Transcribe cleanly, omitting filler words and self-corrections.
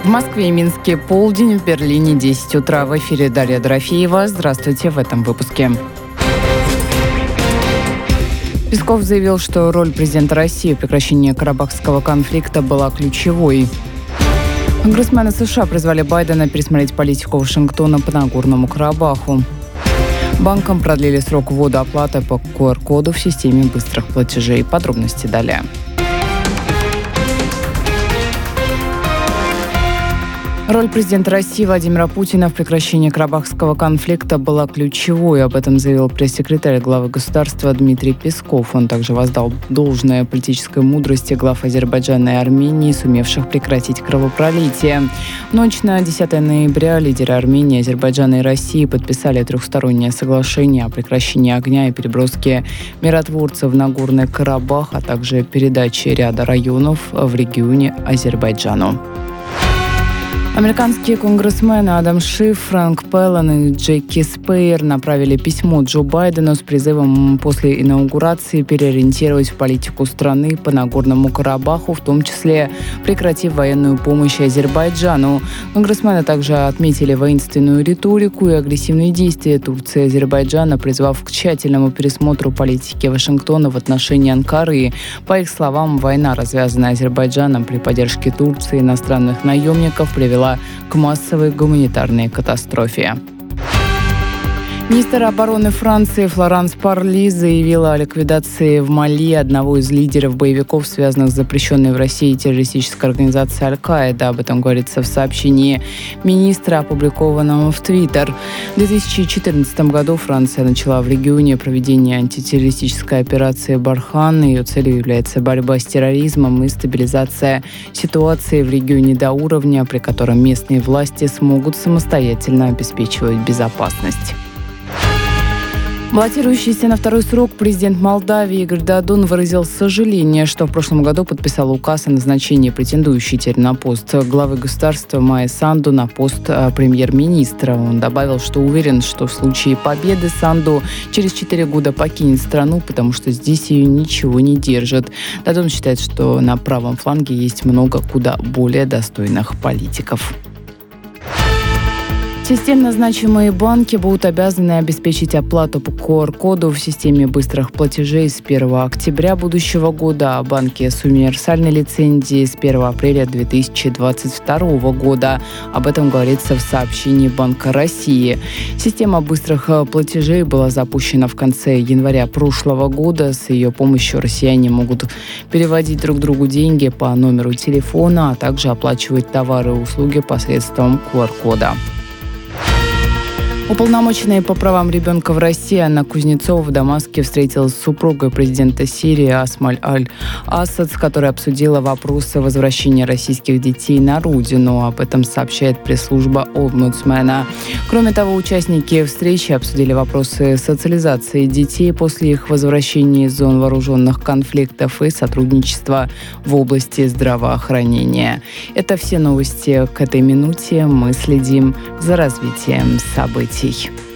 В Москве и Минске полдень, в Берлине 10 утра. В эфире Дарья Дорофеева. Здравствуйте в этом выпуске. Песков заявил, что роль президента России в прекращении карабахского конфликта была ключевой. Конгрессмены США призвали Байдена пересмотреть политику Вашингтона по Нагорному Карабаху. Банкам продлили срок ввода оплаты по QR-коду в системе быстрых платежей. Подробности далее. Роль президента России Владимира Путина в прекращении карабахского конфликта была ключевой. Об этом заявил пресс-секретарь главы государства Дмитрий Песков. Он также воздал должное политической мудрости глав Азербайджана и Армении, сумевших прекратить кровопролитие. В ночь на 10 ноября лидеры Армении, Азербайджана и России подписали трехстороннее соглашение о прекращении огня и переброске миротворцев в Нагорный Карабах, а также передаче ряда районов в регионе Азербайджану. Американские конгрессмены Адам Шиф, Фрэнк Пеллон и Джеки Спейер направили письмо Джо Байдену с призывом после инаугурации переориентировать политику страны по Нагорному Карабаху, в том числе прекратив военную помощь Азербайджану. Конгрессмены также отметили воинственную риторику и агрессивные действия Турции и Азербайджана, призвав к тщательному пересмотру политики Вашингтона в отношении Анкары. По их словам, война, развязанная Азербайджаном при поддержке Турции и иностранных наемников, привела к массовой гуманитарной катастрофе. Министр обороны Франции Флоранс Парли заявила о ликвидации в Мали одного из лидеров боевиков, связанных с запрещенной в России террористической организацией Аль-Каида. Об этом говорится в сообщении министра, опубликованном в Твиттер. В 2014 году Франция начала в регионе проведение антитеррористической операции «Бархан». Ее целью является борьба с терроризмом и стабилизация ситуации в регионе до уровня, при котором местные власти смогут самостоятельно обеспечивать безопасность. Баллотирующийся на второй срок президент Молдавии Игорь Додон выразил сожаление, что в прошлом году подписал указ о назначении претендующей теперь на пост главы государства Майи Санду на пост премьер-министра. Он добавил, что уверен, что в случае победы Санду через 4 года покинет страну, потому что здесь ее ничего не держит. Додон считает, что на правом фланге есть много куда более достойных политиков. Системно значимые банки будут обязаны обеспечить оплату по QR-коду в системе быстрых платежей с 1 октября будущего года, а банки с универсальной лицензией с 1 апреля 2022 года. Об этом говорится в сообщении Банка России. Система быстрых платежей была запущена в конце января прошлого года. С ее помощью россияне могут переводить друг другу деньги по номеру телефона, а также оплачивать товары и услуги посредством QR-кода. Уполномоченная по правам ребенка в России Анна Кузнецова в Дамаске встретилась с супругой президента Сирии Асмаль Аль-Асад, с которой обсудила вопросы возвращения российских детей на родину. Об этом сообщает пресс-служба омбудсмена. Кроме того, участники встречи обсудили вопросы социализации детей после их возвращения из зон вооруженных конфликтов и сотрудничества в области здравоохранения. Это все новости к этой минуте. Мы следим за развитием событий.